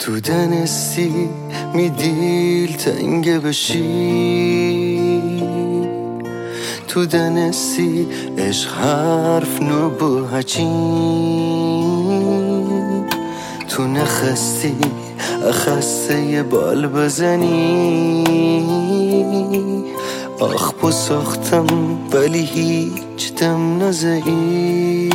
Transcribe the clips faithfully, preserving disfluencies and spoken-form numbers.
تو دنستی می دیل تنگه بشی، تو دنستی عشق حرف نبو هچی، تو نخستی اخسته یه بال بزنی. آخ بساختم ولی هیچ دم نزدی.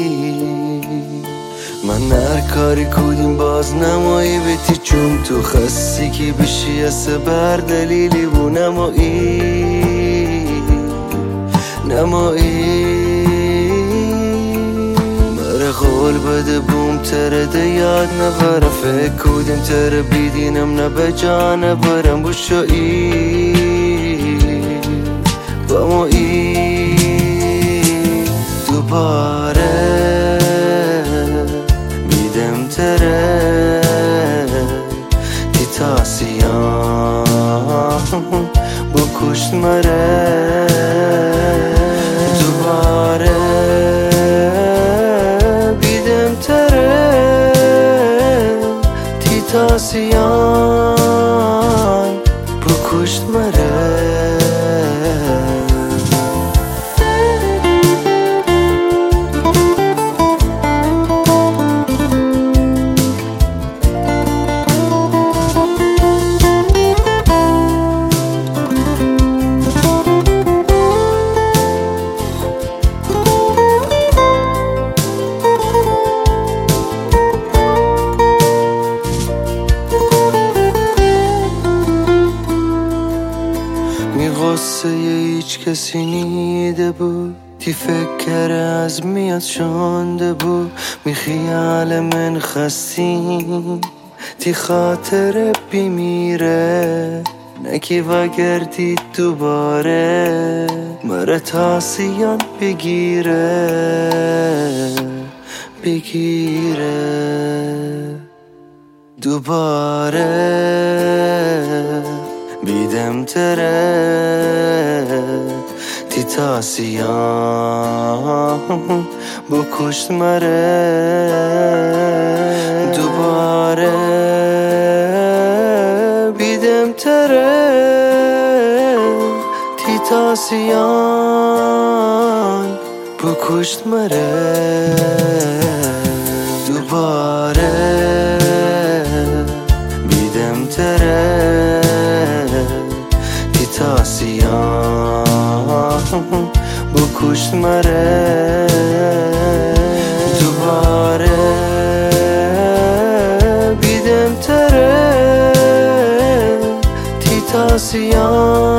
من هر کاری کودیم باز نمایی بیتی، چون تو خستی کی بشی از بر دلیلی بو نمایی نمایی. مره قول بده بوم تره ده یاد نبره، فکر کودیم تره بیدینم نبه جانه برم بوشایی با مایی. دوباره بیدم تره دی تاسیان بکشت مره. دوباره بیدم تره دی تاسیان بکشت مره. قصه هیچ کسی نیده بود، تی فکر از میاد شنده بود. می خیال من خستیم تی خاطر بیمیره، نکی وگردی دوباره مره تاسیان بگیره بگیره. دوباره بیدم تره تی تاسیان بکشت مره. دوباره بیدم تره تی تاسیان بکشت مره. دوباره بیدم تره تی تاسیان بکشت مره. دوباره بیدم تره تی تاسیان